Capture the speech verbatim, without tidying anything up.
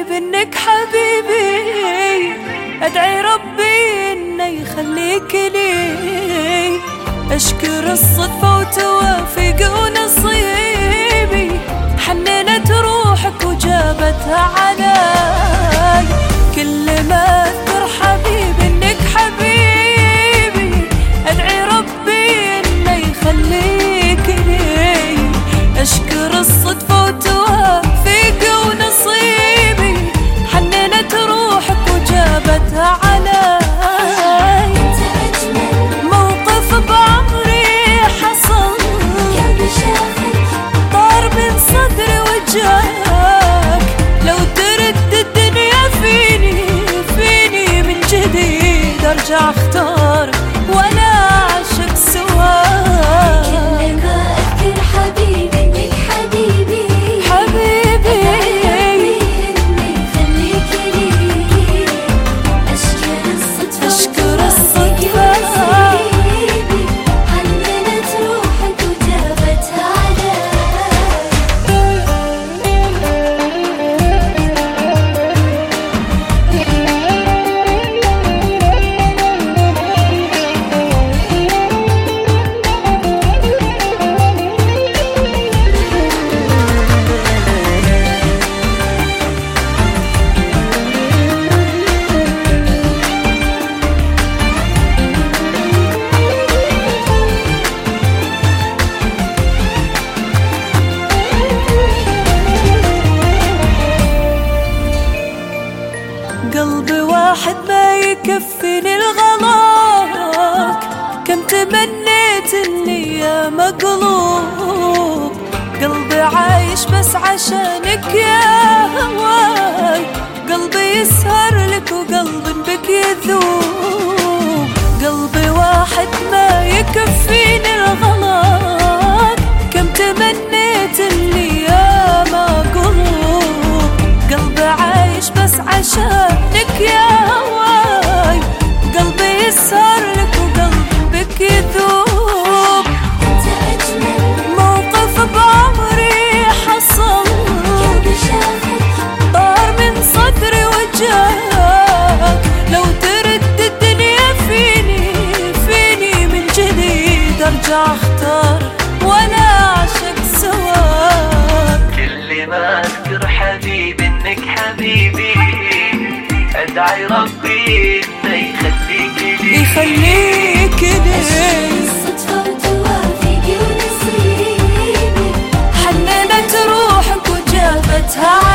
حبيبي انك حبيبي، ادعي ربي انه يخليك لي. اشكر الصدفة وتوافق ونصيبي، حننت روحك وجابتها علي. كل ما اذكر حبيبي انك حبيبي، ادعي ربي انه يخليك لي. اشكر الصدفة وتوافق ونصيبي، حننت روحك وجابتها علي. موقف بعمري حصل، طار من صدري وجاك. لو ترد الدنيا فيني فيني من جديد، ارجع اختار ولا اعشق سواك. كل ما اذكر حبيبي انك حبيبي حبيبي، انه يخليك لي. اشكر الصدفة اشكر الصدفة، نصيبي، حننت روحك وجابتها علي. قلبي واحد ما يكفيني الغلاك. كم تمنيت اني يا مقلوب، قلبي عايش بس عشانك يا هواي. قلبي يسهر لك وقلبي بك يذوب. قلبي واحد ما يكفيني الغلاك. كم تمنيت اني يا مقلوب، قلبي عايش بس عشانك يا هواي. قلبي يسهر لك وقلبي بك يذوب. انت اجمل موقف بعمري حصل، قلبي شافك، طار من صدري وجاك. لو ترد الدنيا فيني فيني من جديد، ارجع اختار ولا اعشق سواك. كل ما اذكر حبيبي انك حبيبي، ادعي ربي انه يخليك لي. يخليك لي. الصدفة وتوافق ونصيبي، حننت روحك وجابتها